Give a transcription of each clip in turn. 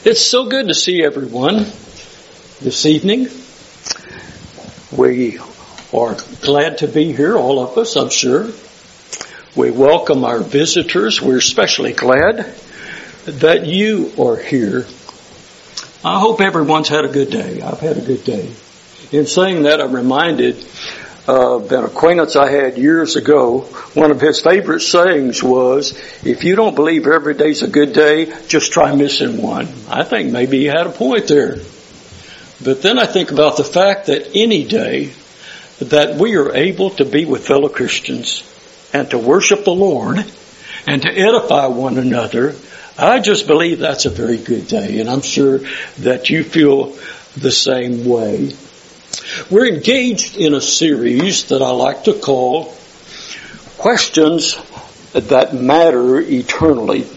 It's so good to see everyone this evening. We are glad to be here, all of us, I'm sure. We welcome our visitors. We're especially glad that you are here. I hope everyone's had a good day. I've had a good day. In saying that, I'm reminded of an acquaintance I had years ago. One of his favorite sayings was, if you don't believe every day's a good day, just try missing one. I think maybe he had a point there. But then I think about the fact that any day that we are able to be with fellow Christians and to worship the Lord and to edify one another, I just believe that's a very good day. And I'm sure that you feel the same way. We're engaged in a series that I like to call Questions That Matter Eternally.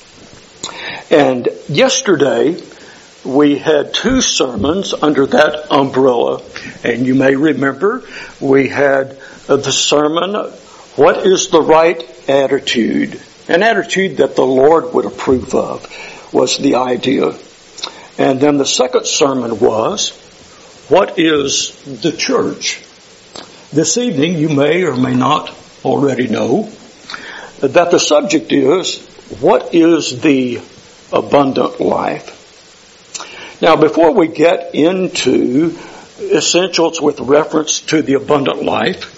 And yesterday we had two sermons under that umbrella. And you may remember we had the sermon, What is the Right Attitude? An attitude that the Lord would approve of was the idea. And then the second sermon was, what is the church? This evening you may or may not already know that the subject is, what is the abundant life? Now before we get into essentials with reference to the abundant life,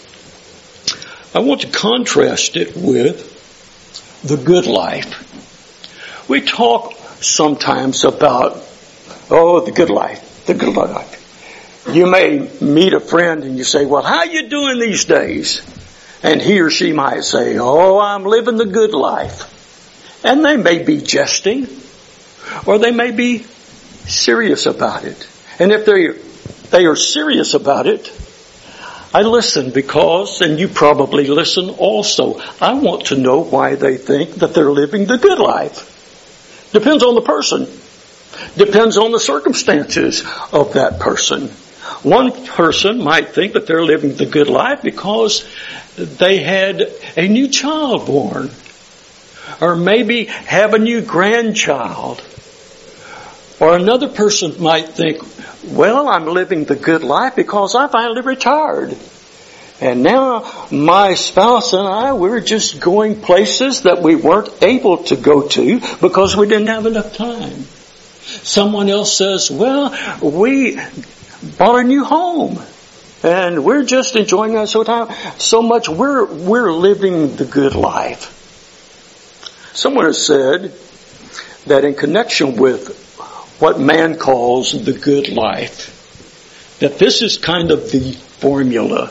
I want to contrast it with the good life. We talk sometimes about, the good life, the good life. You may meet a friend and you say, well, how you doing these days? And he or she might say, I'm living the good life. And they may be jesting, or they may be serious about it. And if they are serious about it, I listen because, and you probably listen also, I want to know why they think that they're living the good life. Depends on the person. Depends on the circumstances of that person. One person might think that they're living the good life because they had a new child born, or maybe have a new grandchild. Or another person might think, I'm living the good life because I finally retired. And now my spouse and I, we're just going places that we weren't able to go to because we didn't have enough time. Someone else says, we bought a new home and we're just enjoying that so much. We're living the good life. Someone has said that in connection with what man calls the good life, that this is kind of the formula.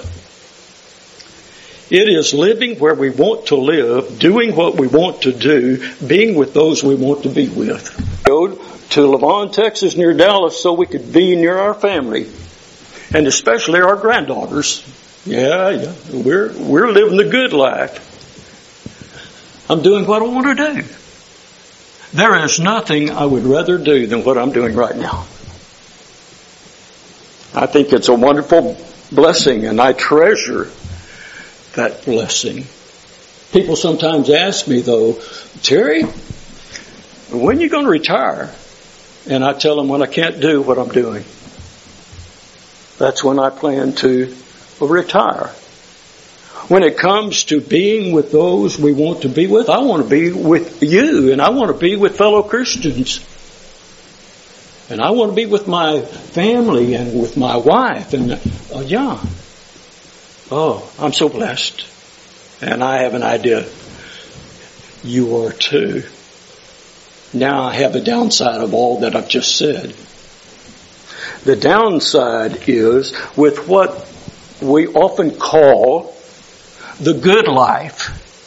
It is living where we want to live, doing what we want to do, being with those we want to be with. Go to Lavon, Texas, near Dallas, so we could be near our family, and especially our granddaughters. Yeah, we're living the good life. I'm doing what I want to do. There is nothing I would rather do than what I'm doing right now. I think it's a wonderful blessing, and I treasure that blessing. People sometimes ask me, though, Terry, when are you going to retire? And I tell them when I can't do what I'm doing. That's when I plan to retire. When it comes to being with those we want to be with, I want to be with you, and I want to be with fellow Christians. And I want to be with my family and with my wife. And I'm so blessed. And I have an idea. You are too. Now I have a downside of all that I've just said. The downside is with what we often call the good life.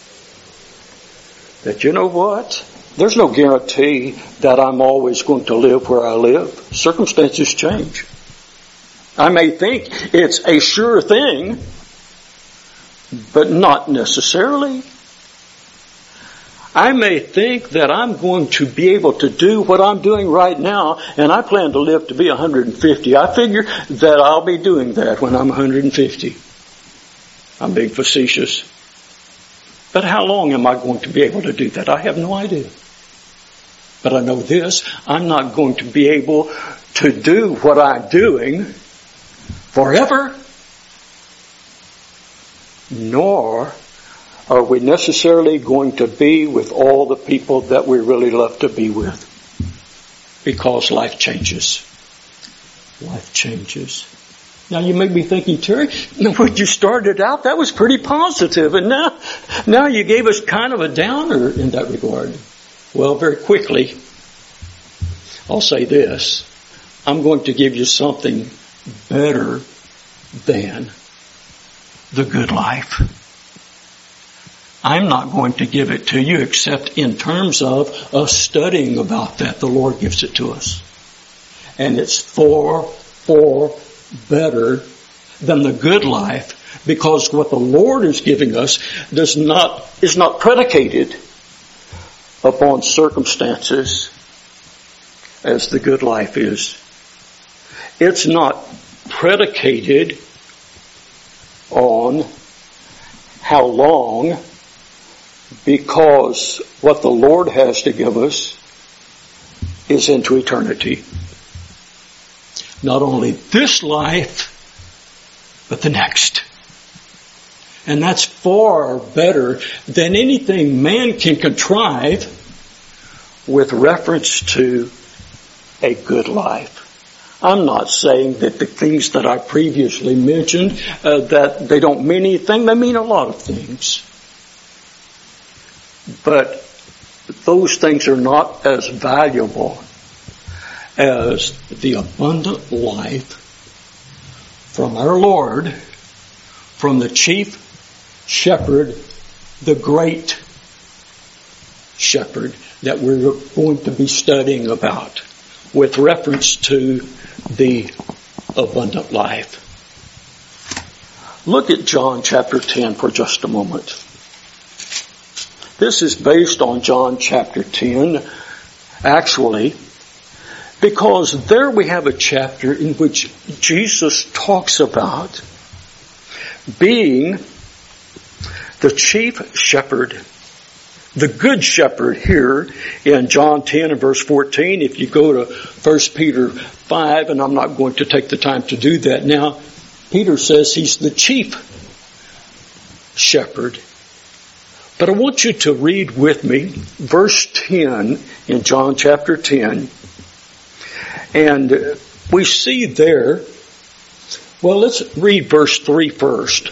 That you know what? There's no guarantee that I'm always going to live where I live. Circumstances change. I may think it's a sure thing, but not necessarily. I may think that I'm going to be able to do what I'm doing right now, and I plan to live to be 150. I figure that I'll be doing that when I'm 150. I'm being facetious. But how long am I going to be able to do that? I have no idea. But I know this, I'm not going to be able to do what I'm doing forever. Nor are we necessarily going to be with all the people that we really love to be with. Because life changes. Life changes. Now you may be thinking, Terry, when you started out, that was pretty positive, and now you gave us kind of a downer in that regard. Well, very quickly, I'll say this. I'm going to give you something better than the good life. I'm not going to give it to you except in terms of us studying about that. The Lord gives it to us. And it's far better than the good life, because what the Lord is giving us is not predicated upon circumstances as the good life is. It's not predicated on how long, because what the Lord has to give us is into eternity. Not only this life, but the next. And that's far better than anything man can contrive with reference to a good life. I'm not saying that the things that I previously mentioned, that they don't mean anything. They mean a lot of things. But those things are not as valuable as the abundant life from our Lord, from the chief shepherd, the great shepherd that we're going to be studying about with reference to the abundant life. Look at John chapter 10 for just a moment. This is based on John chapter 10, actually, because there we have a chapter in which Jesus talks about being the chief shepherd, the good shepherd here in John 10 and verse 14. If you go to 1 Peter 5, and I'm not going to take the time to do that now, Peter says he's the chief shepherd. But I want you to read with me verse 10 in John chapter 10. And we see there, well, let's read verse 3 first.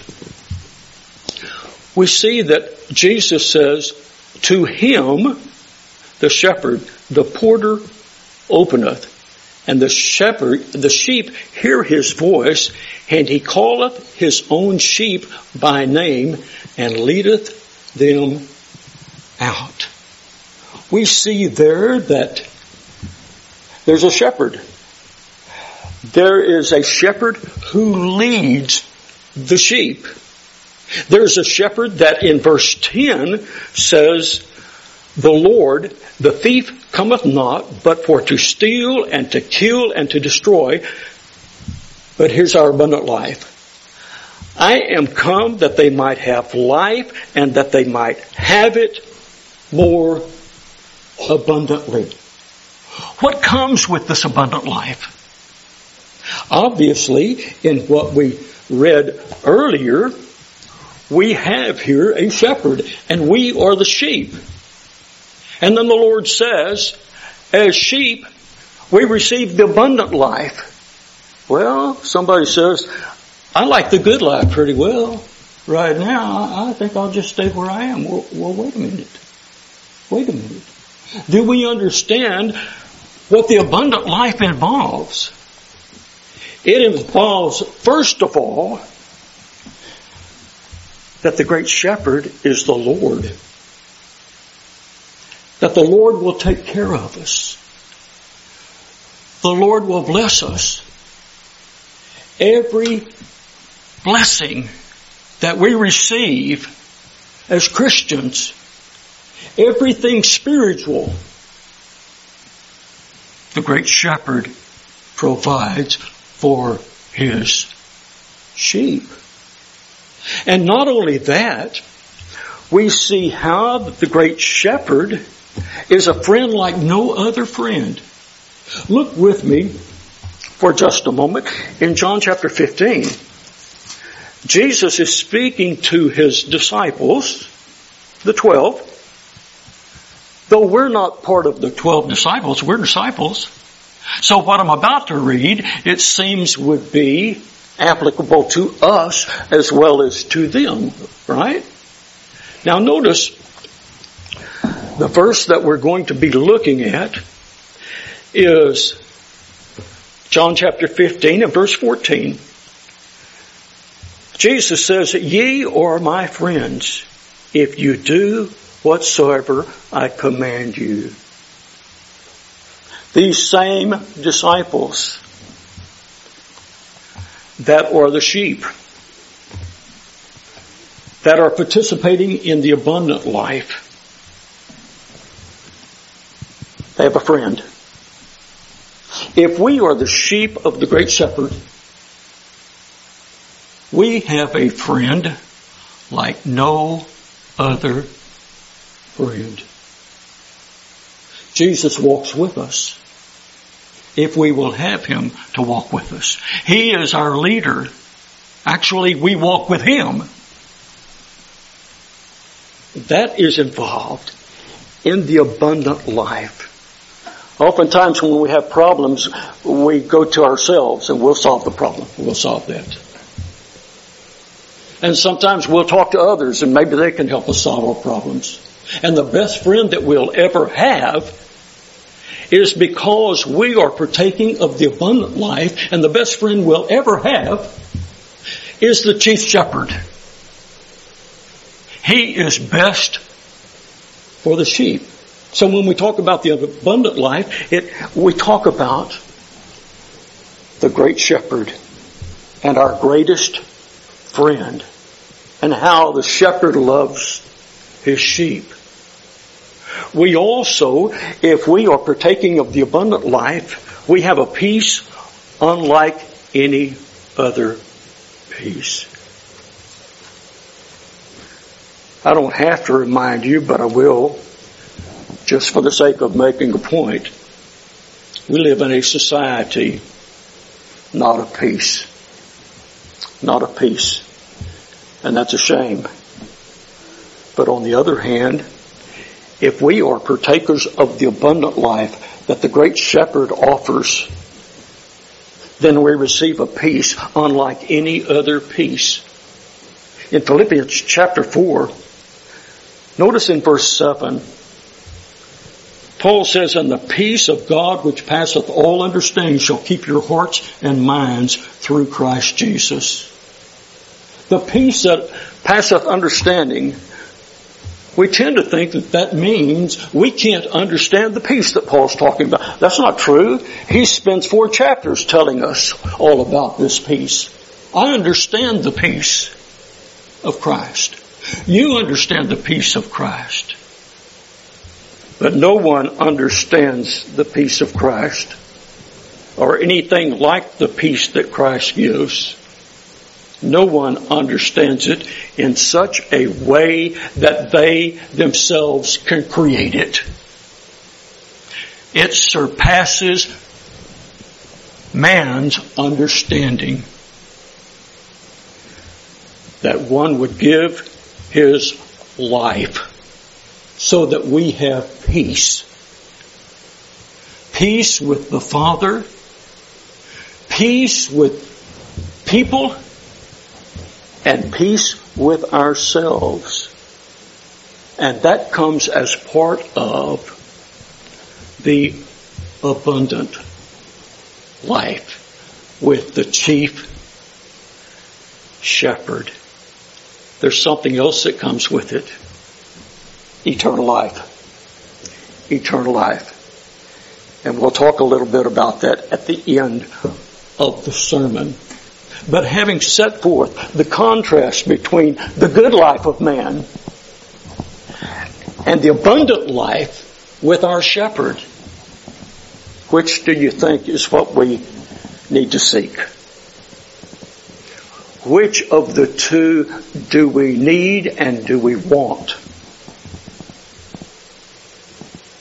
We see that Jesus says, to him, the shepherd, the porter openeth, and the sheep hear his voice, and he calleth his own sheep by name, and leadeth them out. We see there that there's a shepherd. There is a shepherd who leads the sheep. There's a shepherd that in verse 10 says, the Lord, the thief cometh not, but for to steal and to kill and to destroy. But here's our abundant life. I am come that they might have life, and that they might have it more abundantly. What comes with this abundant life? Obviously, in what we read earlier, we have here a shepherd, and we are the sheep. And then the Lord says, as sheep, we receive the abundant life. Well, somebody says, I like the good life pretty well right now. I think I'll just stay where I am. Well, wait a minute. Wait a minute. Do we understand what the abundant life involves? It involves, first of all, that the great shepherd is the Lord. That the Lord will take care of us. The Lord will bless us. Every blessing that we receive as Christians, everything spiritual, the great shepherd provides for his sheep. And not only that, we see how the great shepherd is a friend like no other friend. Look with me for just a moment in John chapter 15. Jesus is speaking to his disciples, the 12. Though we're not part of the 12 disciples, we're disciples. So what I'm about to read, it seems would be applicable to us as well as to them, right? Now notice the verse that we're going to be looking at is John chapter 15 and verse 14. Jesus says, "Ye are my friends if you do whatsoever I command you." These same disciples that are the sheep, that are participating in the abundant life, they have a friend. If we are the sheep of the great shepherd, we have a friend like no other friend. Jesus walks with us if we will have him to walk with us. He is our leader. Actually, we walk with him. That is involved in the abundant life. Oftentimes when we have problems, we go to ourselves and we'll solve the problem. We'll solve that. And sometimes we'll talk to others and maybe they can help us solve our problems. And the best friend that we'll ever have is because we are partaking of the abundant life, and the best friend we'll ever have is the chief shepherd. He is best for the sheep. So when we talk about the abundant life, we talk about the great shepherd and our greatest friend and how the shepherd loves his sheep. We also, if we are partaking of the abundant life, we have a peace unlike any other peace. I don't have to remind you, but I will, just for the sake of making a point. We live in a society not of peace. Not of peace. And that's a shame. But on the other hand, if we are partakers of the abundant life that the great shepherd offers, then we receive a peace unlike any other peace. In Philippians chapter 4, notice in verse 7, Paul says, "And the peace of God which passeth all understanding shall keep your hearts and minds through Christ Jesus." The peace that passeth understanding, we tend to think that means we can't understand the peace that Paul's talking about. That's not true. He spends 4 chapters telling us all about this peace. I understand the peace of Christ. You understand the peace of Christ. But no one understands the peace of Christ or anything like the peace that Christ gives. No one understands it in such a way that they themselves can create it. It surpasses man's understanding. That one would give his life so that we have peace. Peace with the Father, peace with people, and peace with ourselves. And that comes as part of the abundant life with the chief shepherd. There's something else that comes with it. Eternal life. Eternal life. And we'll talk a little bit about that at the end of the sermon. But having set forth the contrast between the good life of man and the abundant life with our shepherd, which do you think is what we need to seek? Which of the two do we need and do we want?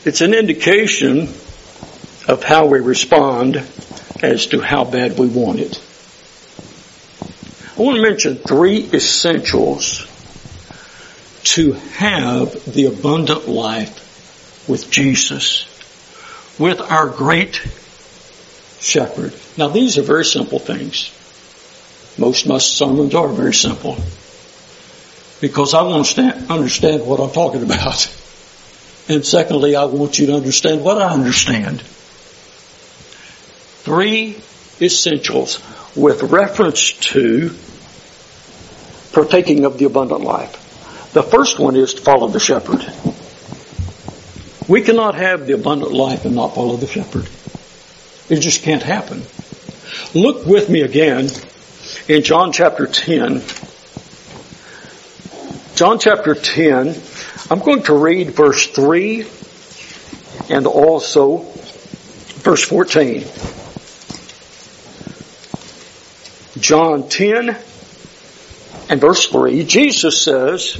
It's an indication of how we respond as to how bad we want it. I want to mention 3 essentials to have the abundant life with Jesus, with our great shepherd. Now these are very simple things. Most sermons are very simple, because I want to understand what I'm talking about. And secondly, I want you to understand what I understand. 3 essentials with reference to partaking of the abundant life. The first one is to follow the shepherd. We cannot have the abundant life and not follow the shepherd. It just can't happen. Look with me again in John chapter 10. John chapter 10, I'm going to read verse 3 and also verse 14. John 10 and verse 3, Jesus says,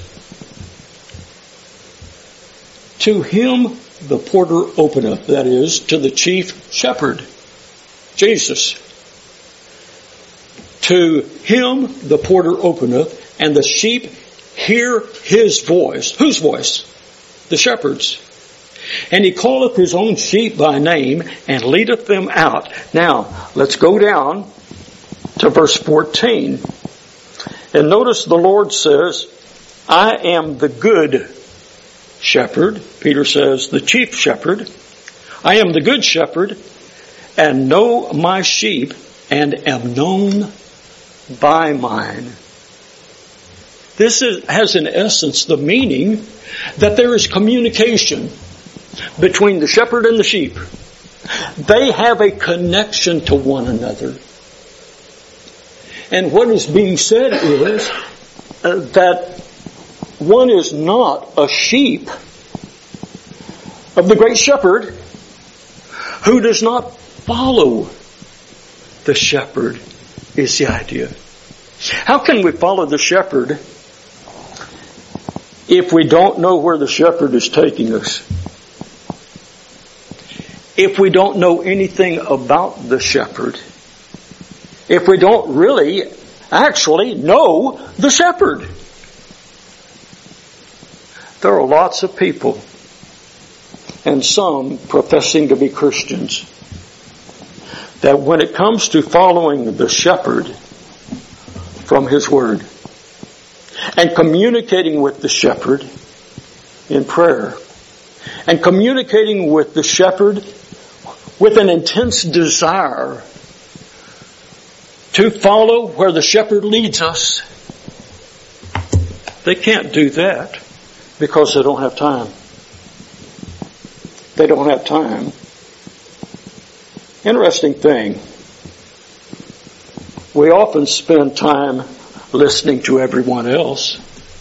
"To him the porter openeth," that is, to the chief shepherd, Jesus. "To him the porter openeth, and the sheep hear his voice." Whose voice? The shepherd's. "And he calleth his own sheep by name, and leadeth them out." Now, let's go down to verse 14. And notice the Lord says, "I am the good shepherd." Peter says, the chief shepherd. "I am the good shepherd, and know my sheep, and am known by mine." This has in essence the meaning that there is communication between the shepherd and the sheep. They have a connection to one another. And what is being said is that one is not a sheep of the great shepherd who does not follow the shepherd, is the idea. How can we follow the shepherd if we don't know where the shepherd is taking us? If we don't know anything about the shepherd? If we don't really actually know the shepherd? There are lots of people, and some professing to be Christians, that when it comes to following the shepherd from his word and communicating with the shepherd in prayer and communicating with the shepherd with an intense desire to follow where the shepherd leads us, they can't do that because they don't have time. They don't have time. Interesting thing. We often spend time listening to everyone else,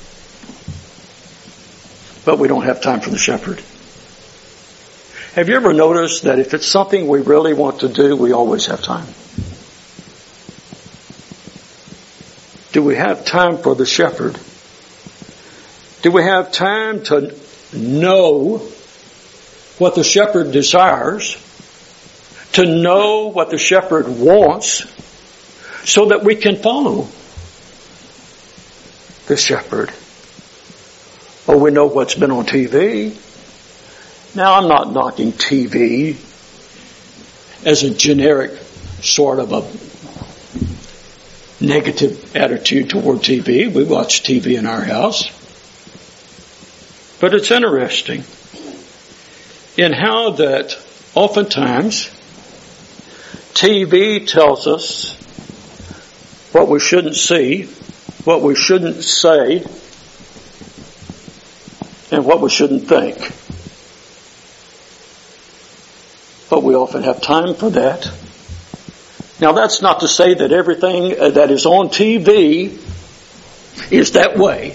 but we don't have time for the shepherd. Have you ever noticed that if it's something we really want to do, we always have time? Do we have time for the shepherd? Do we have time to know what the shepherd desires? To know what the shepherd wants so that we can follow the shepherd? Oh, we know what's been on TV. Now, I'm not knocking TV as a generic sort of a negative attitude toward TV. We watch TV in our house. But it's interesting in how that oftentimes TV tells us what we shouldn't see, what we shouldn't say, and what we shouldn't think. But we often have time for that. Now, that's not to say that everything that is on TV is that way.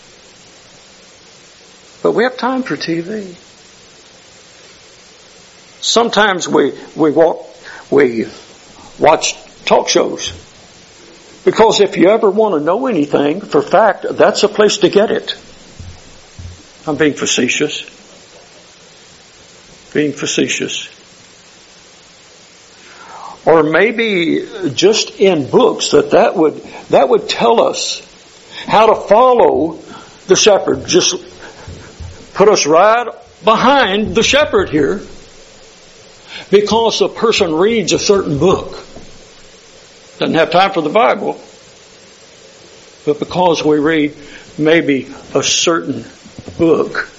But we have time for TV. Sometimes we watch talk shows. Because if you ever want to know anything for fact, that's a place to get it. I'm being facetious. Being facetious. Or maybe just in books that would tell us how to follow the shepherd. Just put us right behind the shepherd here. Because a person reads a certain book. Doesn't have time for the Bible. But because we read maybe a certain book.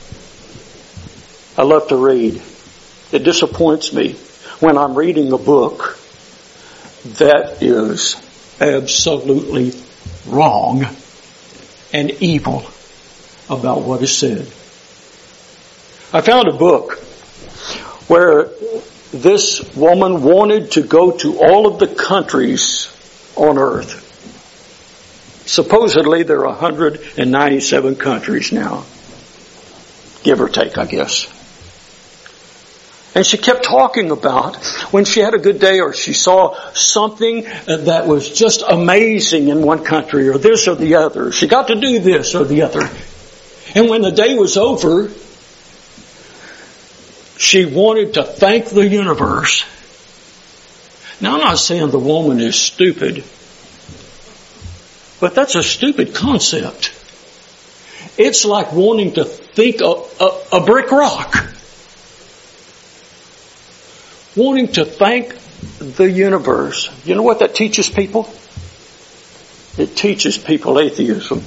I love to read. It disappoints me when I'm reading a book that is absolutely wrong and evil about what is said. I found a book where this woman wanted to go to all of the countries on earth. Supposedly there are 197 countries now. Give or take, I guess. And she kept talking about when she had a good day or she saw something that was just amazing in one country or this or the other. She got to do this or the other. And when the day was over, she wanted to thank the universe. Now I'm not saying the woman is stupid, but that's a stupid concept. It's like wanting to think a brick rock. Wanting to thank the universe. You know what that teaches people? It teaches people atheism.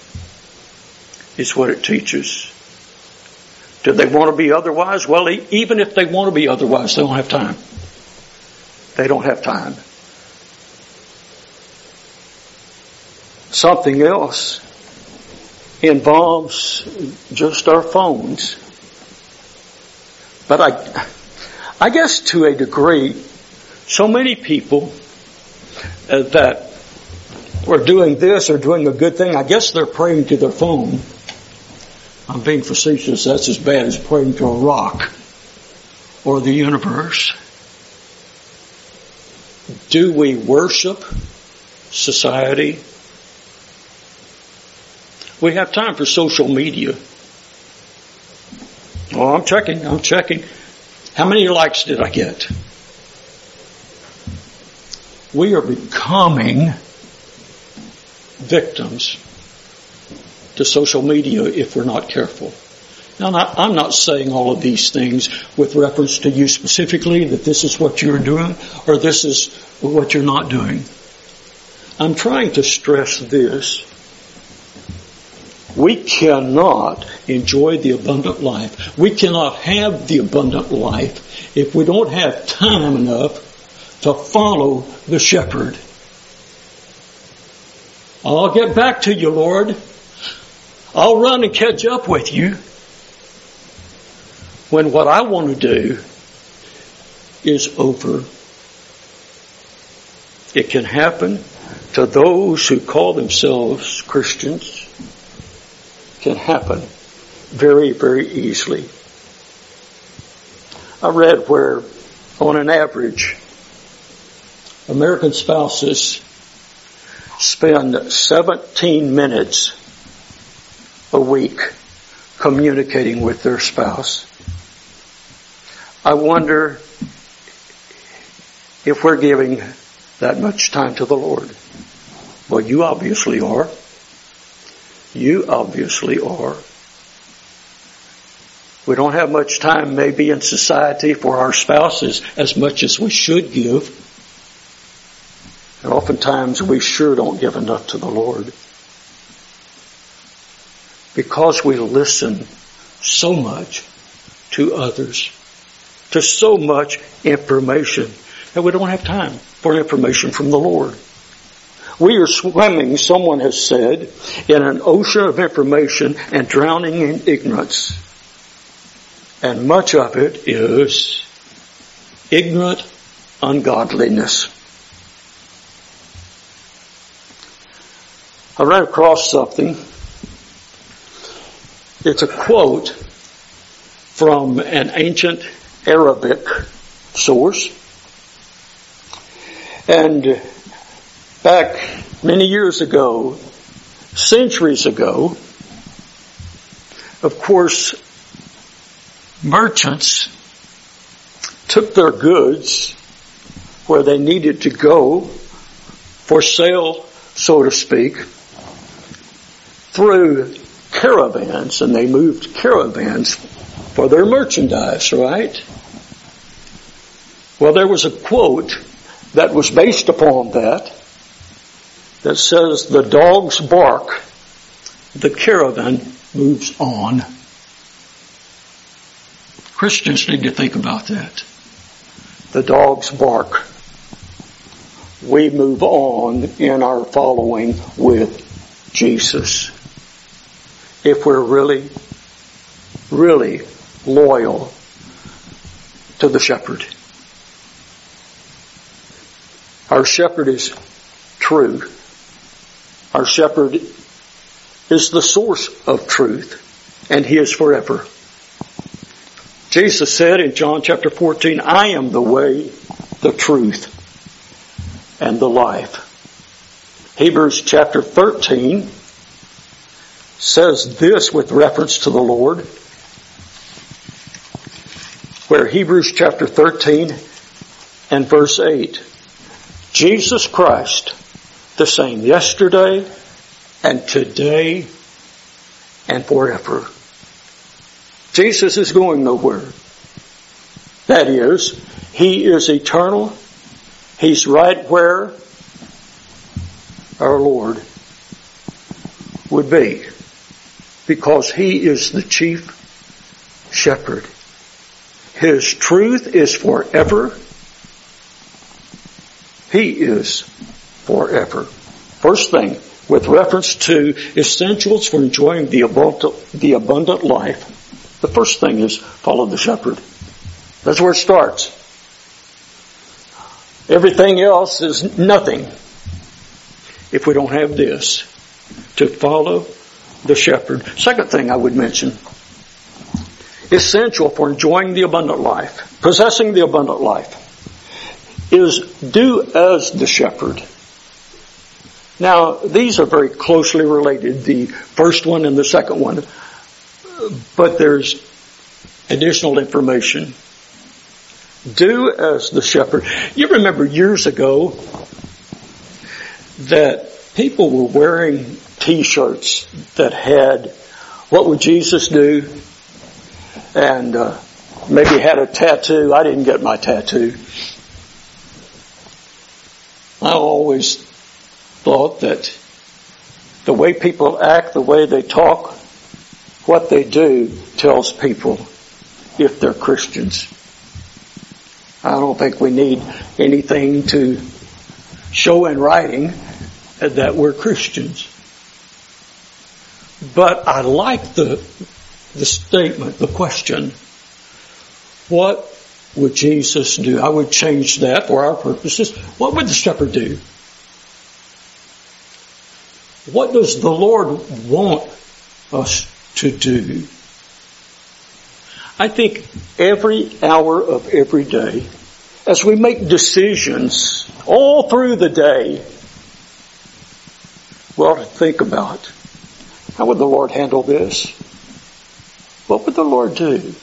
Is what it teaches. Do they want to be otherwise? Well, even if they want to be otherwise, they don't have time. They don't have time. Something else involves just our phones. But I guess to a degree, so many people that are doing this or doing a good thing, I guess they're praying to their phone. I'm being facetious. That's as bad as praying to a rock or the universe. Do we worship society? We have time for social media. Oh, I'm checking. How many likes did I get? We are becoming victims to social media if we're not careful. Now, I'm not saying all of these things with reference to you specifically, that this is what you're doing or this is what you're not doing. I'm trying to stress this. We cannot enjoy the abundant life. We cannot have the abundant life if we don't have time enough to follow the shepherd. I'll get back to you, Lord. I'll run and catch up with you. When what I want to do is over. It can happen to those who call themselves Christians. Can happen very, very easily. I read where, on an average, American spouses spend 17 minutes a week communicating with their spouse. I wonder if we're giving that much time to the Lord. Well, you obviously are. You obviously are. We don't have much time maybe in society for our spouses as much as we should give. And oftentimes we sure don't give enough to the Lord. Because we listen so much to others, to so much information, that we don't have time for information from the Lord. We are swimming, someone has said, in an ocean of information and drowning in ignorance. And much of it is ignorant ungodliness. I ran across something. It's a quote from an ancient Arabic source. And back many years ago, centuries ago, of course, merchants took their goods where they needed to go for sale, so to speak, through caravans, and they moved caravans for their merchandise, right? Well, there was a quote that was based upon that says, "The dogs bark, the caravan moves on." Christians need to think about that. The dogs bark. We move on in our following with Jesus. If we're really, really loyal to the shepherd. Our shepherd is true. Our shepherd is the source of truth, and he is forever. Jesus said in John chapter 14, "I am the way, the truth, and the life." Hebrews chapter 13 says this with reference to the Lord, where Hebrews chapter 13 and verse 8, Jesus Christ, the same yesterday and today and forever. Jesus is going nowhere. That is, he is eternal. He's right where our Lord would be, because he is the chief shepherd. His truth is forever. He is forever. First thing, with reference to essentials for enjoying the abundant life, the first thing is follow the shepherd. That's where it starts. Everything else is nothing if we don't have this, to follow the shepherd. Second thing I would mention, essential for enjoying the abundant life, possessing the abundant life, is do as the shepherd. Now, these are very closely related, the first one and the second one, but there's additional information. Do as the shepherd. You remember years ago that people were wearing T-shirts that had, "What would Jesus do?" and maybe had a tattoo. I didn't get my tattoo. I always thought that the way people act, the way they talk, what they do tells people if they're Christians. I don't think we need anything to show in writing that we're Christians. But I like the statement, the question, what would Jesus do? I would change that for our purposes. What would the shepherd do? What does the Lord want us to do? I think every hour of every day, as we make decisions all through the day, we ought to think about, how would the Lord handle this? What would the Lord do?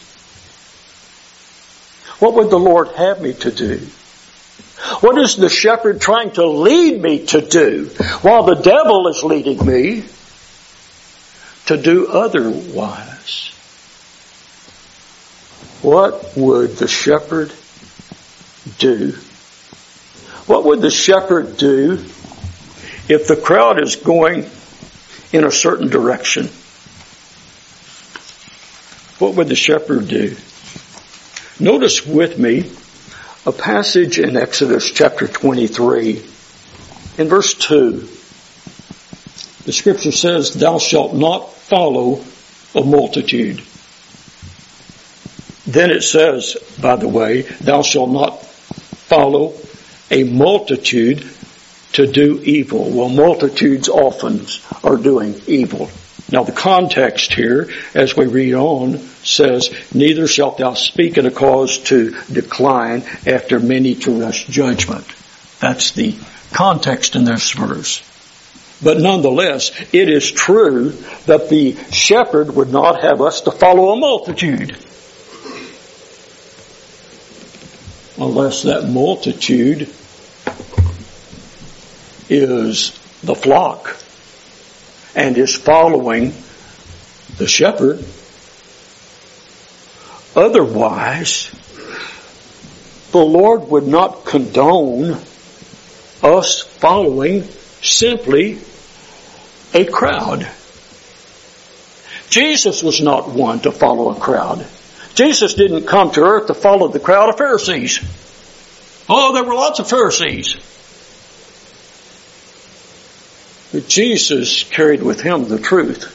What would the Lord have me to do? What is the shepherd trying to lead me to do while the devil is leading me to do otherwise? What would the shepherd do? What would the shepherd do if the crowd is going in a certain direction? What would the shepherd do? Notice with me a passage in Exodus chapter 23. In verse 2, the scripture says, "Thou shalt not follow a multitude." Then it says, by the way, "Thou shalt not follow a multitude to do evil." Well, multitudes often are doing evil. Now the context here, as we read on, says, "Neither shalt thou speak in a cause to decline after many to rush judgment." That's the context in this verse. But nonetheless, it is true that the shepherd would not have us to follow a multitude. unless that multitude is the flock and is following the shepherd. Otherwise, the Lord would not condone us following simply a crowd. Jesus was not one to follow a crowd. Jesus didn't come to earth to follow the crowd of Pharisees. Oh, there were lots of Pharisees. But Jesus carried with him the truth.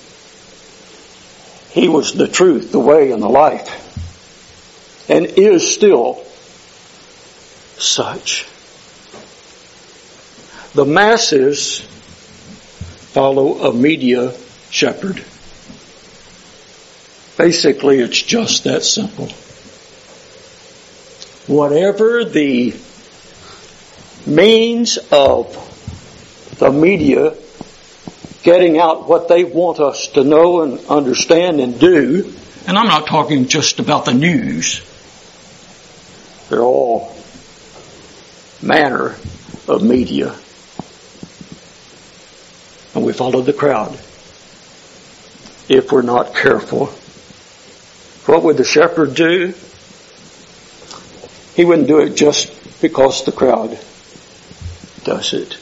He was the truth, the way, and the life. And is still such. The masses follow a media shepherd. Basically, it's just that simple. Whatever the means of the media getting out what they want us to know and understand and do, and I'm not talking just about the news. They're all manner of media. And we follow the crowd if we're not careful. What would the shepherd do? He wouldn't do it just because the crowd does it.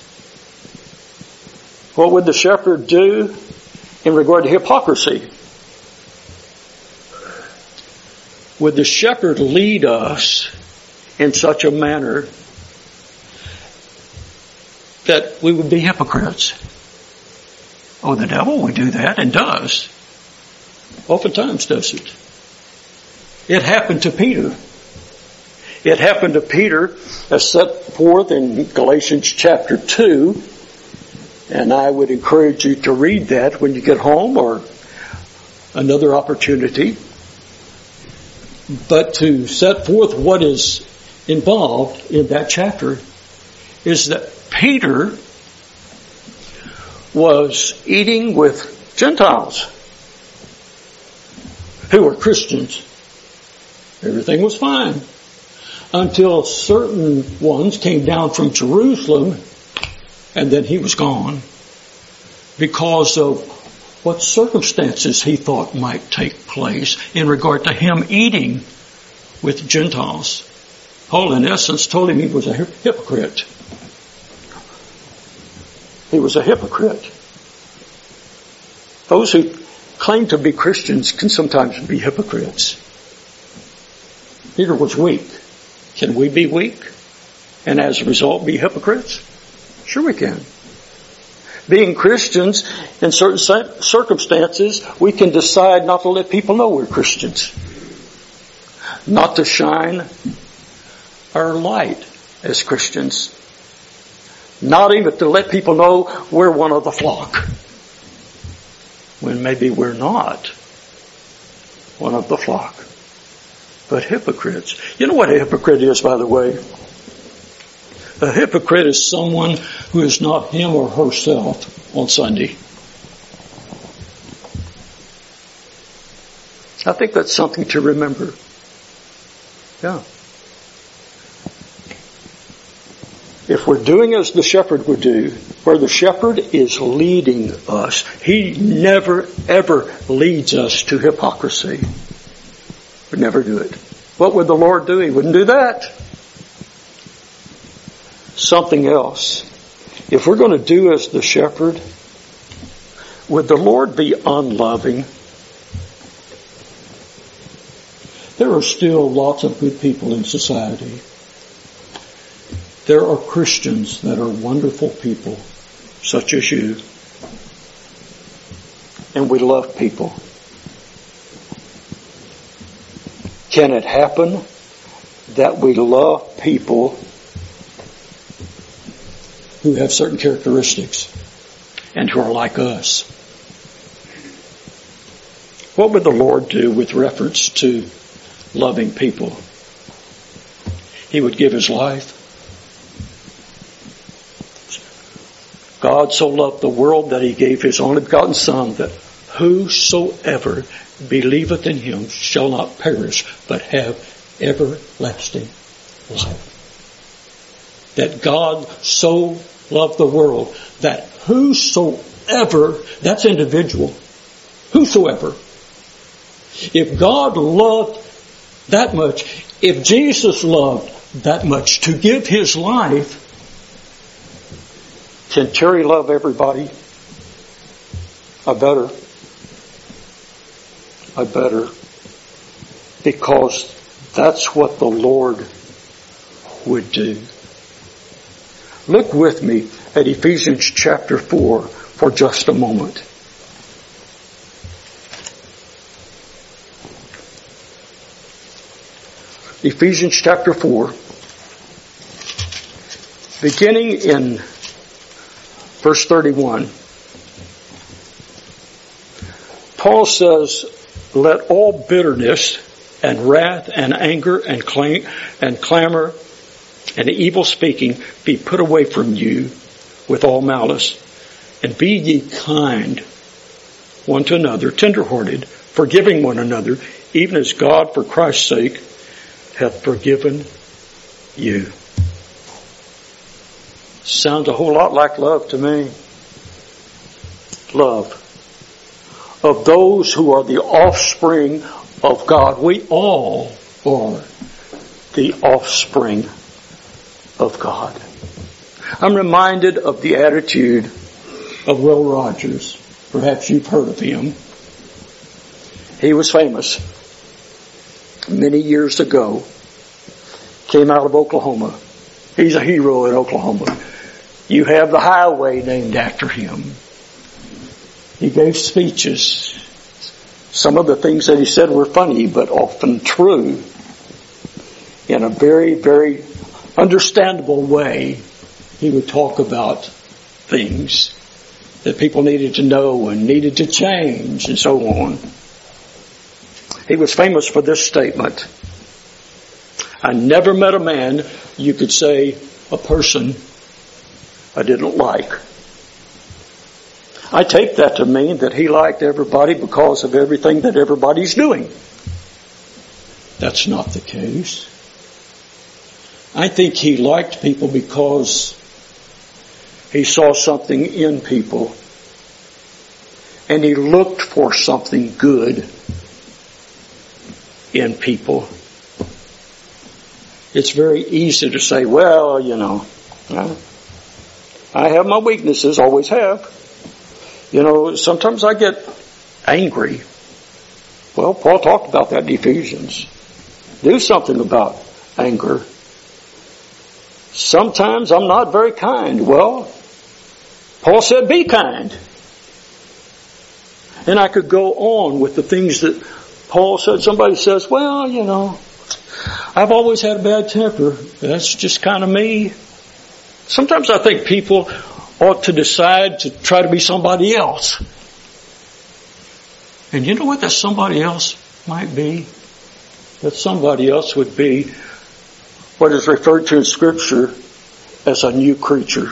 What would the shepherd do in regard to hypocrisy? Would the shepherd lead us in such a manner that we would be hypocrites? Oh, the devil would do that and does. Oftentimes does it. It happened to Peter. It happened to Peter as set forth in Galatians chapter 2. And I would encourage you to read that when you get home or another opportunity. But to set forth what is involved in that chapter is that Peter was eating with Gentiles who were Christians. Everything was fine until certain ones came down from Jerusalem, and then he was gone because of what circumstances he thought might take place in regard to him eating with Gentiles. Paul, in essence, told him he was a hypocrite. He was a hypocrite. Those who claim to be Christians can sometimes be hypocrites. Peter was weak. Can we be weak and as a result be hypocrites? Sure we can. Being Christians, in certain circumstances, we can decide not to let people know we're Christians. Not to shine our light as Christians. Not even to let people know we're one of the flock. When maybe we're not one of the flock. But hypocrites. You know what a hypocrite is, by the way? A hypocrite is someone who is not him or herself on Sunday. I think that's something to remember. Yeah. If we're doing as the shepherd would do, where the shepherd is leading us, he never ever leads us to hypocrisy. Would never do it. What would the Lord do? He wouldn't do that. Something else. If we're going to do as the shepherd, would the Lord be unloving? There are still lots of good people in society. There are Christians that are wonderful people, such as you. And we love people. Can it happen that we love people who have certain characteristics and who are like us? What would the Lord do with reference to loving people? He would give His life. God so loved the world that He gave His only begotten Son, that whosoever believeth in Him shall not perish, but have everlasting life. That God so loved the world that whosoever, that's individual, whosoever, if God loved that much, if Jesus loved that much to give His life, can Terry love everybody? I better. Because that's what the Lord would do. Look with me at Ephesians chapter 4 for just a moment. Ephesians chapter 4, beginning in verse 31. Paul says, let all bitterness and wrath and anger and clamor and evil speaking be put away from you with all malice. And be ye kind one to another, tenderhearted, forgiving one another, even as God for Christ's sake hath forgiven you. Sounds a whole lot like love to me. Love. Of those who are the offspring of God. We all are the offspring of God. I'm reminded of the attitude of Will Rogers. Perhaps you've heard of him. He was famous many years ago. Came out of Oklahoma. He's a hero in Oklahoma. You have the highway named after him. He gave speeches. Some of the things that he said were funny, but often true. In a very, very understandable way, he would talk about things that people needed to know and needed to change and so on. He was famous for this statement. I never met a man, you could say, a person I didn't like. I take that to mean that he liked everybody because of everything that everybody's doing. That's not the case. I think he liked people because he saw something in people and he looked for something good in people. It's very easy to say, well, you know, I have my weaknesses, always have. You know, sometimes I get angry. Well, Paul talked about that in Ephesians. Do something about anger. Sometimes I'm not very kind. Well, Paul said be kind. And I could go on with the things that Paul said. Somebody says, well, you know, I've always had a bad temper. That's just kind of me. Sometimes I think people ought to decide to try to be somebody else. And you know what that somebody else might be? That somebody else would be what is referred to in Scripture as a new creature.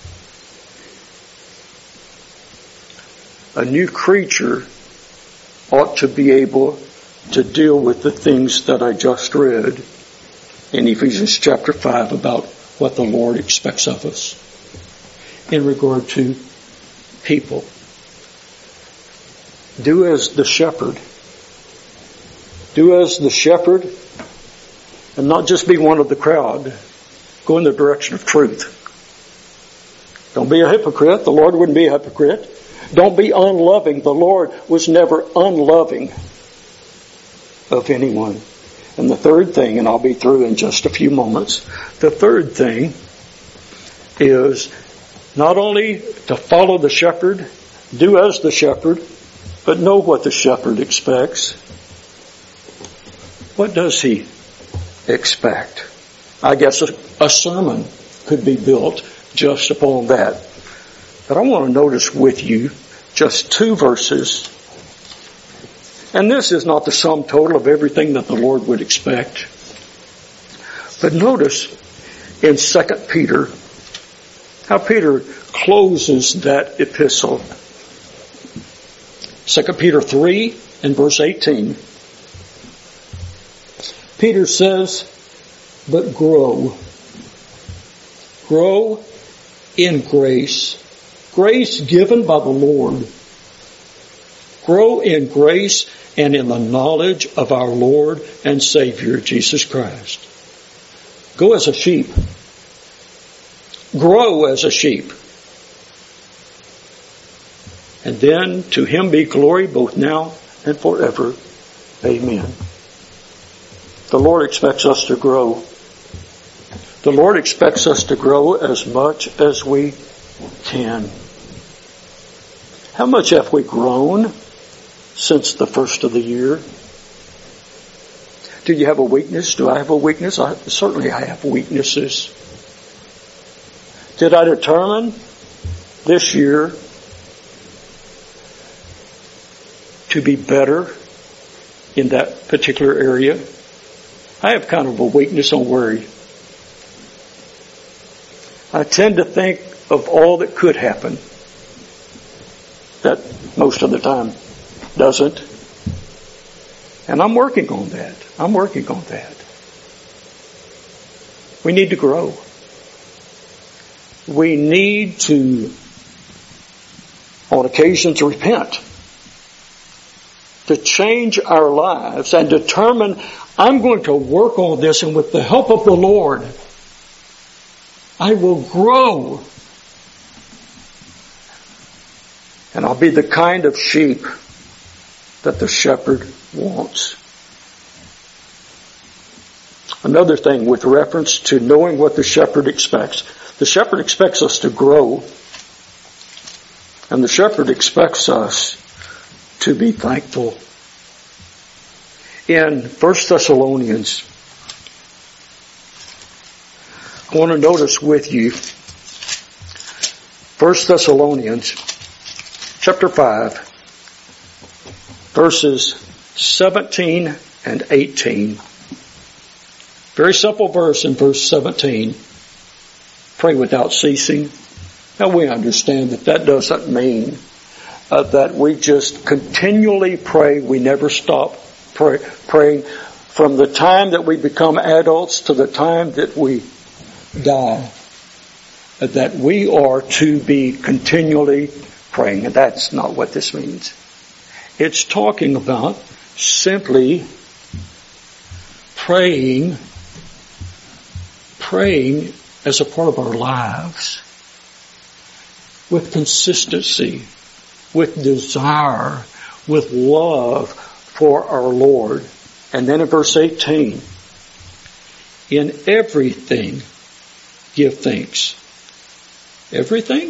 A new creature ought to be able to deal with the things that I just read in Ephesians chapter 5 about what the Lord expects of us in regard to people. Do as the shepherd. Do as the shepherd and not just be one of the crowd. Go in the direction of truth. Don't be a hypocrite. The Lord wouldn't be a hypocrite. Don't be unloving. The Lord was never unloving of anyone. And the third thing, and I'll be through in just a few moments, the third thing is not only to follow the shepherd, do as the shepherd, but know what the shepherd expects. What does he expect? I guess a sermon could be built just upon that. But I want to notice with you just 2 verses. And this is not the sum total of everything that the Lord would expect. But notice in 2 Peter how Peter closes that epistle. 2 Peter 3 and verse 18. Peter says, but grow. Grow in grace. Grace given by the Lord. Grow in grace and in the knowledge of our Lord and Savior, Jesus Christ. Go as a sheep. Grow as a sheep. And then to Him be glory both now and forever. Amen. The Lord expects us to grow. The Lord expects us to grow as much as we can. How much have we grown since the first of the year? Do you have a weakness? Do I have a weakness? Certainly I have weaknesses. Did I determine this year to be better in that particular area? I have kind of a weakness on worry. I tend to think of all that could happen. That most of the time doesn't. And I'm working on that. We need to grow. We need to, on occasions, repent. To change our lives and determine, I'm going to work on this, and with the help of the Lord, I will grow. And I'll be the kind of sheep that the shepherd wants. Another thing with reference to knowing what the shepherd expects. The shepherd expects us to grow. And the shepherd expects us to be thankful. In 1 Thessalonians, I want to notice with you 1 Thessalonians chapter 5, verses 17 and 18. Very simple verse in verse 17. Pray without ceasing. Now we understand that doesn't mean that we just continually pray. We never stop praying from the time that we become adults to the time that we die. That we are to be continually praying. And that's not what this means. It's talking about simply praying as a part of our lives with consistency, with desire, with love for our Lord. And then in verse 18, in everything give thanks. Everything?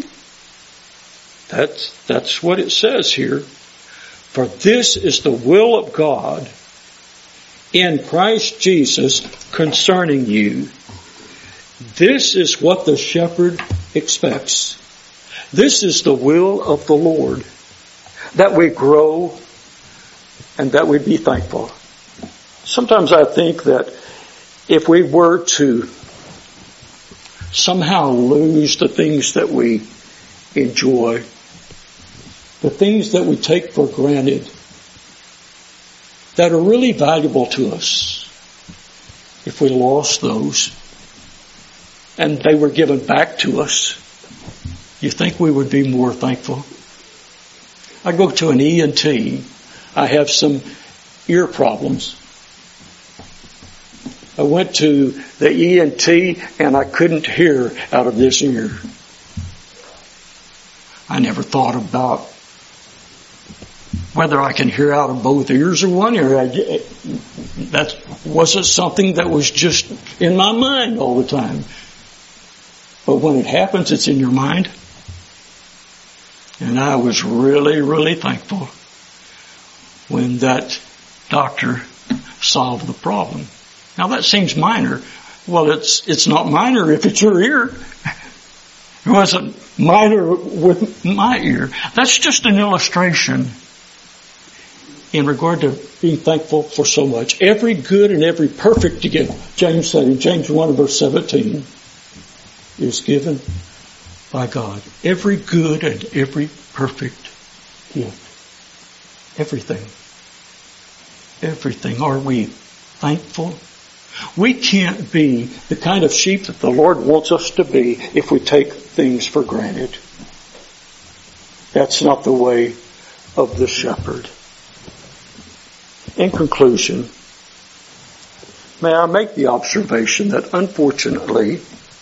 That's what it says here. For this is the will of God in Christ Jesus concerning you. This is what the shepherd expects. This is the will of the Lord, that we grow and that we be thankful. Sometimes I think that if we were to somehow lose the things that we enjoy, the things that we take for granted, that are really valuable to us, if we lost those and they were given back to us, you think we would be more thankful? I go to an ENT. I have some ear problems. I went to the ENT and I couldn't hear out of this ear. I never thought about whether I can hear out of both ears or one ear. That wasn't something that was just in my mind all the time. But when it happens, it's in your mind. And I was really, really thankful when that doctor solved the problem. Now that seems minor. Well, it's not minor if it's your ear. It wasn't minor with my ear. That's just an illustration in regard to being thankful for so much. Every good and every perfect gift, James said in James 1 verse 17, is given by God. Every good and every perfect gift. Everything. Everything. Are we thankful? We can't be the kind of sheep that the Lord wants us to be if we take things for granted. That's not the way of the shepherd. In conclusion, may I make the observation that unfortunately,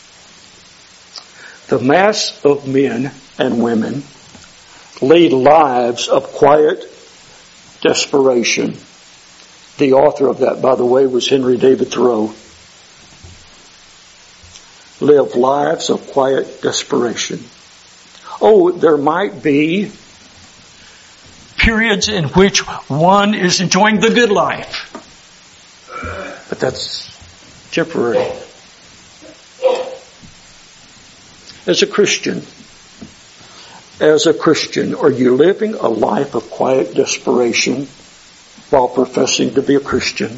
the mass of men and women lead lives of quiet desperation. The author of that, by the way, was Henry David Thoreau. Live lives of quiet desperation. Oh, there might be periods in which one is enjoying the good life. But that's temporary. As a Christian, are you living a life of quiet desperation while professing to be a Christian?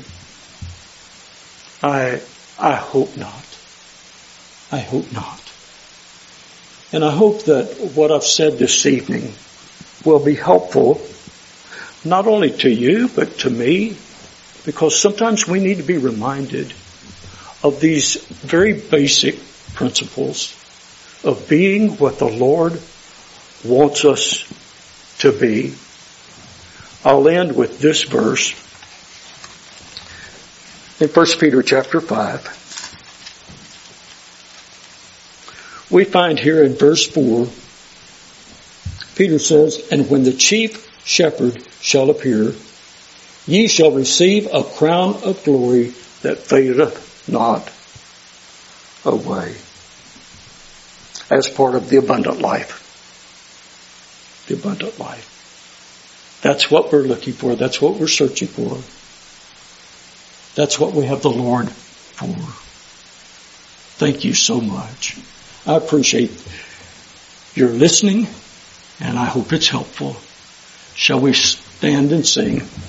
I hope not. I hope not. And I hope that what I've said this evening will be helpful not only to you, but to me, because sometimes we need to be reminded of these very basic principles of being what the Lord wants us to be. I'll end with this verse in 1 Peter chapter 5. We find here in verse 4, Peter says, "And when the chief shepherd shall appear, ye shall receive a crown of glory that fadeth not away." As part of the abundant life. The abundant life. That's what we're looking for. That's what we're searching for. That's what we have the Lord for. Thank you so much. I appreciate your listening, and I hope it's helpful. Shall we stand and sing?